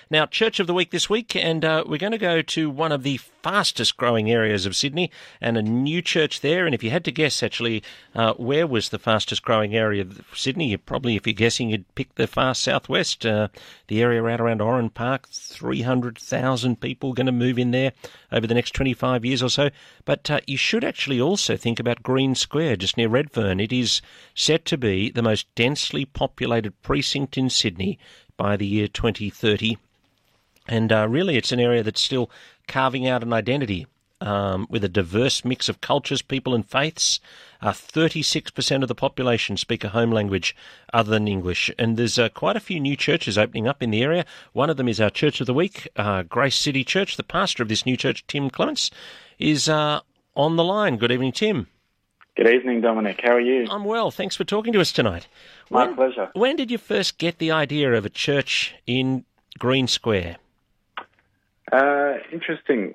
Now, Church of the Week this week, and we're going to go to one of the fastest growing areas of Sydney and a new church there. And if you had to guess, actually, where was the fastest growing area of Sydney, you probably, if you're guessing, you'd pick the far southwest, the area right around Oran Park. 300,000 people going to move in there over the next 25 years or so. But you should actually also think about Green Square, just near Redfern. It is set to be the most densely populated precinct in Sydney by the year 2030. And really, it's an area that's still carving out an identity with a diverse mix of cultures, people and faiths. 36% of the population speak a home language other than English. And there's quite a few new churches opening up in the area. One of them is our Church of the Week, Grace City Church. The pastor of this new church, Tim Clements, is on the line. Good evening, Tim. Good evening, Dominic. How are you? I'm well. Thanks for talking to us tonight. My pleasure. When did you first get the idea of a church in Green Square? Interesting.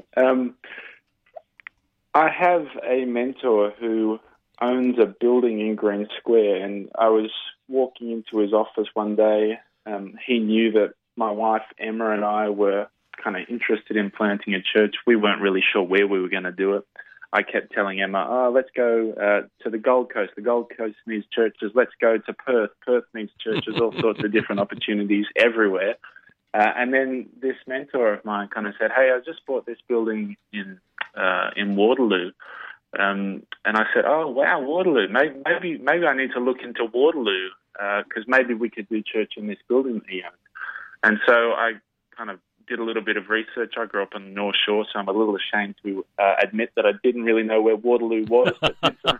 I have a mentor who owns a building in Green Square, and I was walking into his office one day. He knew that my wife, Emma, and I were kind of interested in planting a church. We weren't really sure where we were going to do it. I kept telling Emma, let's go to the Gold Coast. The Gold Coast needs churches. Let's go to Perth. Perth needs churches, all sorts of different opportunities everywhere. And then this mentor of mine kind of said, hey, I just bought this building in Waterloo. And I said, oh, wow, Waterloo. Maybe I need to look into Waterloo because maybe we could do church in this building that he owns. And so I kind of did a little bit of research. I grew up on the North Shore, so I'm a little ashamed to admit that I didn't really know where Waterloo was, but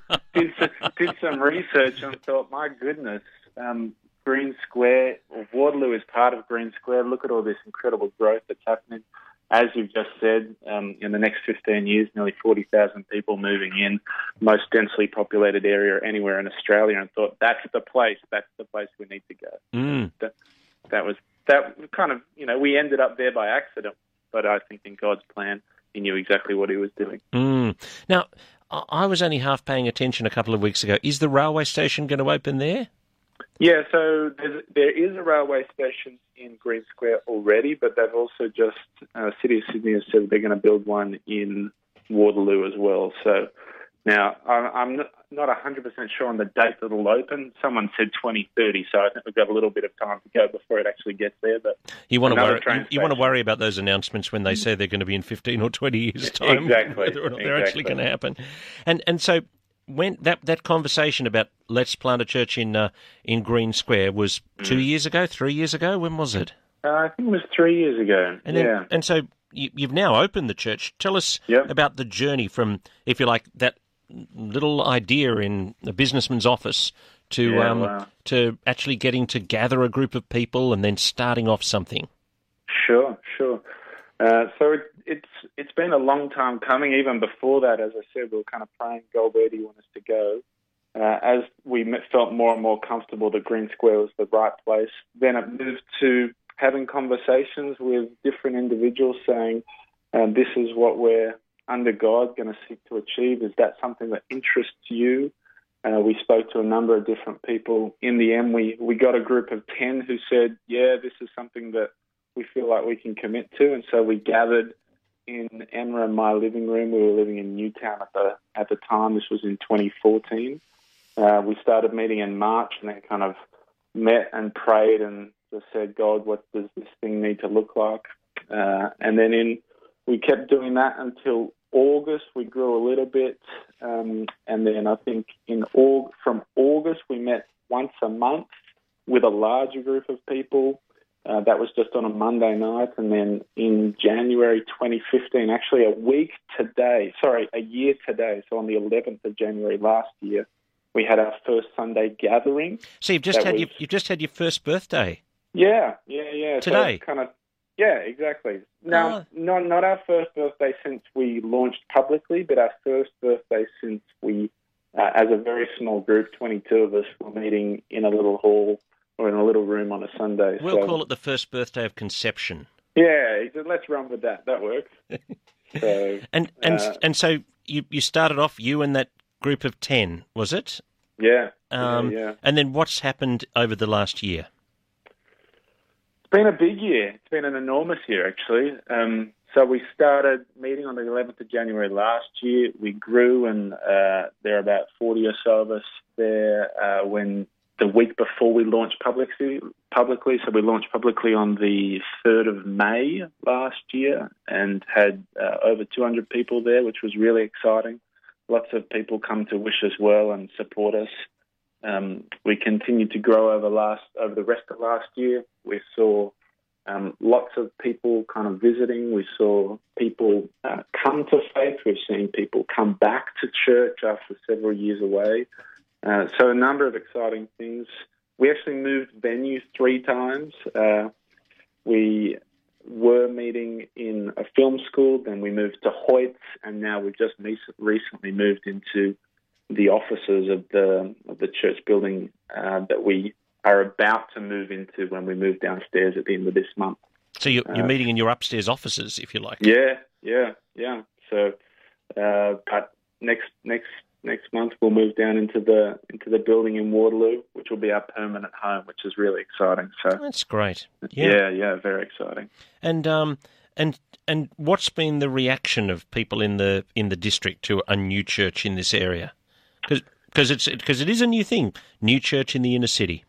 did some research and thought, my goodness, Green Square, or Waterloo is part of Green Square. Look at all this incredible growth that's happening. As you've just said, in the next 15 years, nearly 40,000 people moving in, most densely populated area anywhere in Australia, and thought, that's the place we need to go. That kind of, we ended up there by accident, but I think in God's plan, he knew exactly what he was doing. Now, I was only half paying attention a couple of weeks ago. Is the railway station going to open there? Yeah, so there is a railway station in Green Square already, but they've also just, City of Sydney has said they're going to build one in Waterloo as well. So now I'm not 100% sure on the date that it'll open. Someone said 2030, so I think we've got a little bit of time to go before it actually gets there. But you want to worry about those announcements when they say they're going to be in 15 or 20 years' time, exactly, whether or not they're actually going to happen. And so when that conversation about let's plant a church in Green Square was 2 years ago, 3 years ago. When was it? I think it was 3 years ago. And so you've now opened the church. Tell us about the journey from, if you like, that little idea in a businessman's office to actually getting to gather a group of people and then starting off something. Sure. So it's been a long time coming. Even before that, as I said, we were kind of praying, God, where do you want us to go? As we felt more and more comfortable that Green Square was the right place, then it moved to having conversations with different individuals saying, this is what we're under God going to seek to achieve. Is that something that interests you? We spoke to a number of different people. In the end, we got a group of 10 who said, yeah, this is something that we feel like we can commit to. And so we gathered in Emma and my living room. We were living in Newtown at the time. This was in 2014. We started meeting in March and then kind of met and prayed and just said, God, what does this thing need to look like? And then we kept doing that until August. We grew a little bit. And then I think from August, we met once a month with a larger group of people. That was just on a Monday night. And then in January 2015, actually a year today, so on the 11th of January last year, we had our first Sunday gathering. So you've just had your first birthday. Yeah. Today. So exactly. Now, not our first birthday since we launched publicly, but our first birthday since we, as a very small group, 22 of us, were meeting in a little hall or in a little room on a Sunday. We'll call it the first birthday of conception. Yeah, let's run with that. That works. So, and so you started off, you and that group of 10, was it? Yeah. And then what's happened over the last year? been a big year. It's been an enormous year, actually. So we started meeting on the 11th of January last year. We grew, and there are about 40 or so of us there when the week before we launched publicly. So we launched publicly on the 3rd of May last year and had over 200 people there, which was really exciting. Lots of people come to wish us well and support us. We continued to grow over the rest of last year. We saw lots of people kind of visiting. We saw people come to faith. We've seen people come back to church after several years away. So a number of exciting things. We actually moved venue 3 times. We were meeting in a film school, then we moved to Hoyts, and now we've just recently moved into the offices of the church building that we are about to move into when we move downstairs at the end of this month. So you're meeting in your upstairs offices, if you like. Yeah. So, but next month we'll move down into the building in Waterloo, which will be our permanent home, which is really exciting. So that's great. Yeah, very exciting. And what's been the reaction of people in the district to a new church in this area? Because it is a new thing, new church in the inner city.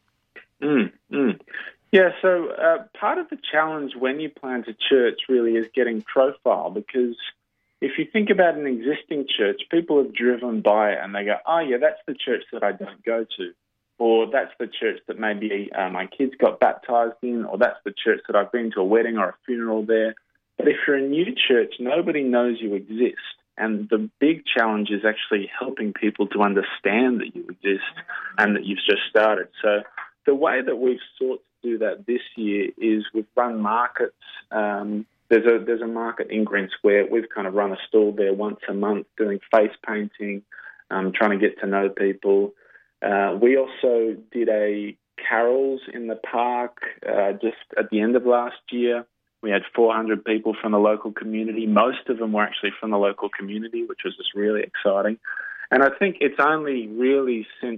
Yeah, so part of the challenge when you plant a church really is getting profile, because if you think about an existing church, people have driven by it and they go, oh yeah, that's the church that I don't go to, or that's the church that maybe my kids got baptized in, or that's the church that I've been to a wedding or a funeral there. But if you're a new church, nobody knows you exist. And the big challenge is actually helping people to understand that you exist and that you've just started. So the way that we've sought to do that this year is we've run markets. There's a market in Green Square. We've kind of run a stall there once a month doing face painting, trying to get to know people. We also did a carols in the park just at the end of last year. We had 400 people from the local community. Most of them were actually from the local community, which was just really exciting. And I think it's only really since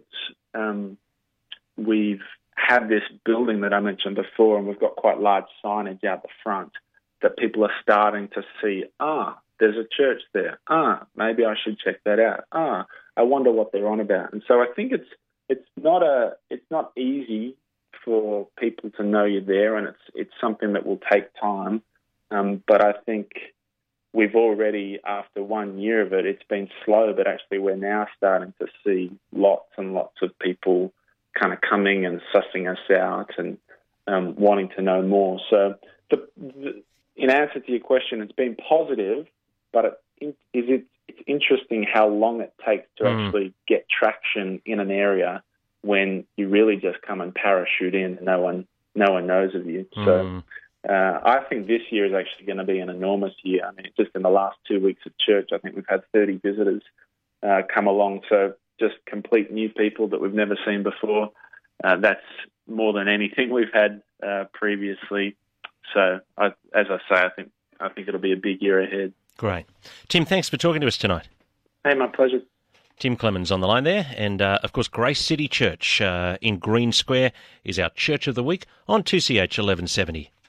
we've had this building that I mentioned before, and we've got quite large signage out the front, that people are starting to see, there's a church there. Maybe I should check that out. I wonder what they're on about. And so I think it's not easy for people to know you're there, and it's something that will take time. But I think we've already, after 1 year of it, it's been slow, but actually we're now starting to see lots and lots of people kind of coming and sussing us out and wanting to know more. So in answer to your question, it's been positive, but it's interesting how long it takes to actually get traction in an area when you really just come and parachute in and no one knows of you. So I think this year is actually going to be an enormous year. I mean, just in the last 2 weeks of church, I think we've had 30 visitors come along. So just complete new people that we've never seen before. That's more than anything we've had previously. So as I say, I think it'll be a big year ahead. Great. Tim, thanks for talking to us tonight. Hey, my pleasure. Tim Clemens on the line there. And, of course, Grace City Church in Green Square is our Church of the Week on 2CH 1170.